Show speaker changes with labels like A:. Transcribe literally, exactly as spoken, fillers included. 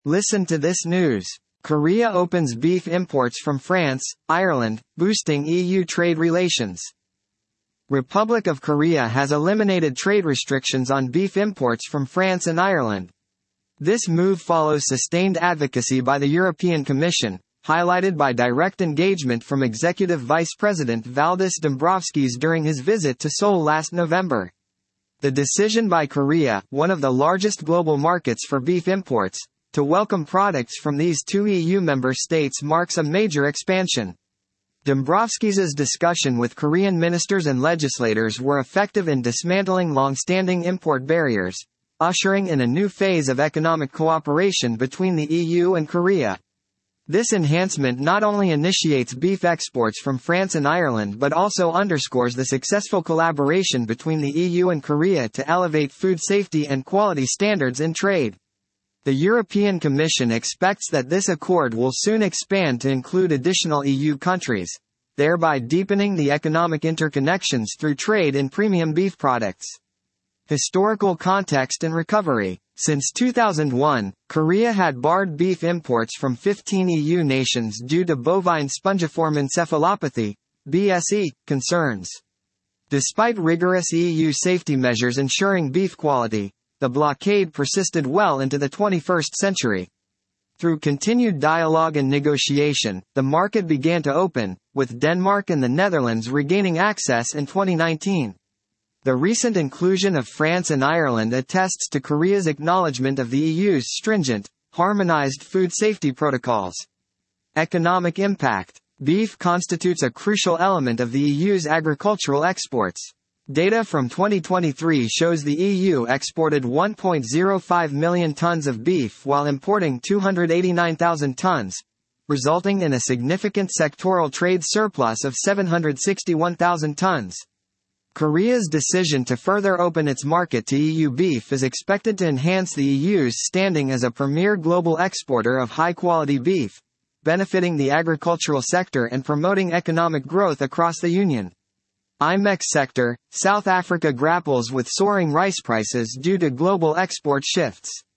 A: Listen to this news. Korea opens beef imports from France, Ireland, boosting E U trade relations. Republic of Korea has eliminated trade restrictions on beef imports from France and Ireland. This move follows sustained advocacy by the European Commission, highlighted by direct engagement from Executive Vice President Valdis Dombrovskis during his visit to Seoul last November. The decision by Korea, one of the largest global markets for beef imports, to welcome products from these two E U member states marks a major expansion. Dombrovskis' discussion with Korean ministers and legislators were effective in dismantling long-standing import barriers, ushering in a new phase of economic cooperation between the E U and Korea. This enhancement not only initiates beef exports from France and Ireland but also underscores the successful collaboration between the E U and Korea to elevate food safety and quality standards in trade. The European Commission expects that this accord will soon expand to include additional E U countries, thereby deepening the economic interconnections through trade in premium beef products. Historical context and recovery. Since two thousand one, Korea had barred beef imports from fifteen E U nations due to bovine spongiform encephalopathy, B S E, concerns. Despite rigorous E U safety measures ensuring beef quality, the blockade persisted well into the twenty-first century. Through continued dialogue and negotiation, the market began to open, with Denmark and the Netherlands regaining access in twenty nineteen. The recent inclusion of France and Ireland attests to Korea's acknowledgement of the E U's stringent, harmonized food safety protocols. Economic impact. Beef constitutes a crucial element of the E U's agricultural exports. Data from twenty twenty-three shows the E U exported one point zero five million tons of beef while importing two hundred eighty-nine thousand tons, resulting in a significant sectoral trade surplus of seven hundred sixty-one thousand tons. Korea's decision to further open its market to E U beef is expected to enhance the E U's standing as a premier global exporter of high-quality beef, benefiting the agricultural sector and promoting economic growth across the Union. I M E X sector. South Africa grapples with soaring rice prices due to global export shifts.